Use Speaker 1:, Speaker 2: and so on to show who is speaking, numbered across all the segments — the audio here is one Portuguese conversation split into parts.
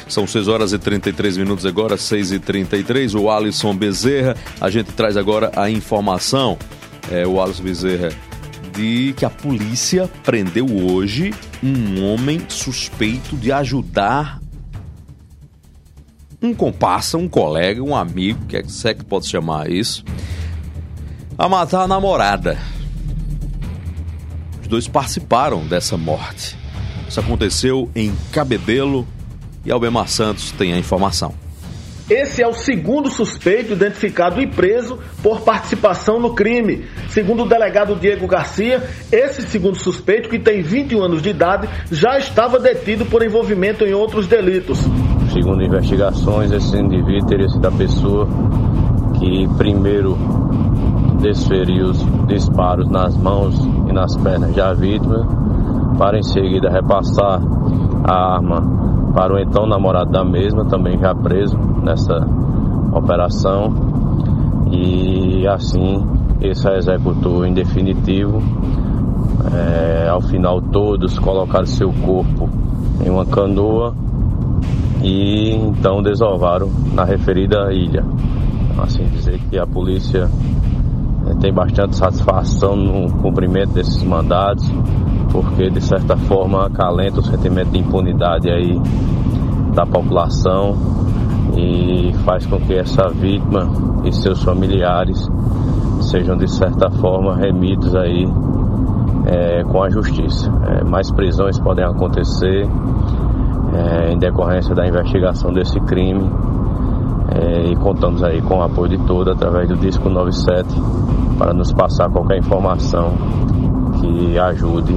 Speaker 1: São 6 horas e 33 minutos agora, 6h33. O Alisson Bezerra, a gente traz agora a informação, o Alisson Bezerra, de que a polícia prendeu hoje um homem suspeito de ajudar um comparsa, um colega, um amigo, que é que pode chamar isso, a matar a namorada. Os dois participaram dessa morte. Isso aconteceu em Cabedelo e Albemar Santos tem a informação.
Speaker 2: Esse é o segundo suspeito identificado e preso por participação no crime. Segundo o delegado Diego Garcia, esse segundo suspeito, que tem 21 anos de idade, já estava detido por envolvimento em outros delitos.
Speaker 3: Segundo investigações, esse indivíduo teria sido a pessoa que primeiro desferiu os disparos nas mãos e nas pernas da vítima, para em seguida repassar a arma para o então namorado da mesma, também já preso nessa operação, e assim esse a executou em definitivo. Ao final, todos colocaram seu corpo em uma canoa e então desovaram na referida ilha. Assim dizer que a polícia tem bastante satisfação no cumprimento desses mandados, porque de certa forma acalenta o sentimento de impunidade aí da população e faz com que essa vítima e seus familiares sejam de certa forma remidos aí com a justiça. Mais prisões podem acontecer em decorrência da investigação desse crime, e contamos aí com o apoio de todos através do Disco 97 para nos passar qualquer informação que ajude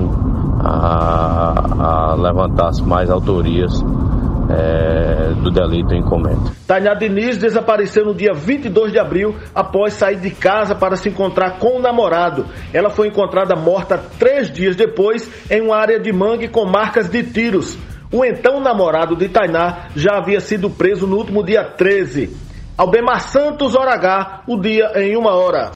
Speaker 3: a levantar as mais autorias do delito em comento.
Speaker 2: Tainá Diniz desapareceu no dia 22 de abril após sair de casa para se encontrar com o namorado. Ela foi encontrada morta 3 dias depois em uma área de mangue com marcas de tiros. O então namorado de Tainá já havia sido preso no último dia 13. Albemar Santos, Hora H, o dia em 1 hora.